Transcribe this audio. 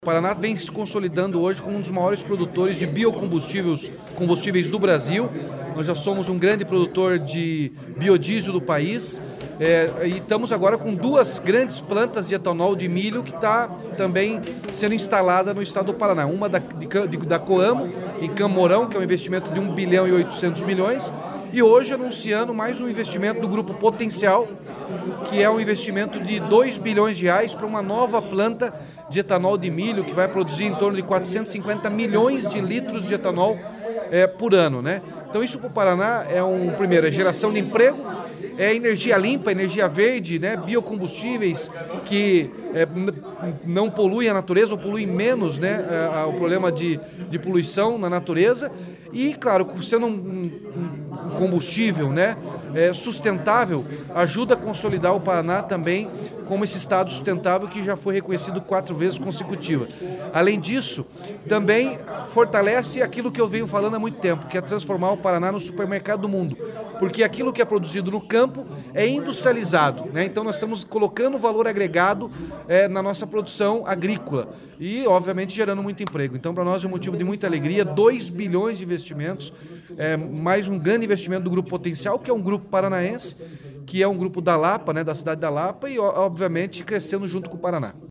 O Paraná vem se consolidando hoje como um dos maiores produtores de biocombustíveis do Brasil. Nós já somos um grande produtor de biodiesel do país e estamos agora com duas grandes plantas de etanol de milho que está também sendo instalada no estado do Paraná. Uma da Coamo, em Camorão, que é um investimento de 1 bilhão e 800 milhões, e hoje anunciando mais um investimento do Grupo Potencial, que é um investimento de 2 bilhões de reais para uma nova planta de etanol de milho que vai produzir em torno de 450 milhões de litros de etanol por ano, né? Então isso para o Paraná primeiro, é geração de emprego, é energia limpa, energia verde, né? Biocombustíveis que não poluem a natureza ou poluem menos, né? O problema de poluição na natureza e, claro, sendo um combustível, né? Sustentável, ajuda a consolidar o Paraná também como esse estado sustentável que já foi reconhecido 4 vezes consecutivas. Além disso, também fortalece aquilo que eu venho falando há muito tempo, que é transformar o Paraná no supermercado do mundo, porque aquilo que é produzido no campo é industrializado, né? Então nós estamos colocando valor agregado na nossa produção agrícola e, obviamente, gerando muito emprego. Então, para nós é um motivo de muita alegria, 2 bilhões de investimentos, mais um grande investimento do Grupo Potencial, que é um grupo paranaense, que é um grupo da Lapa, né, da cidade da Lapa, e, obviamente, crescendo junto com o Paraná.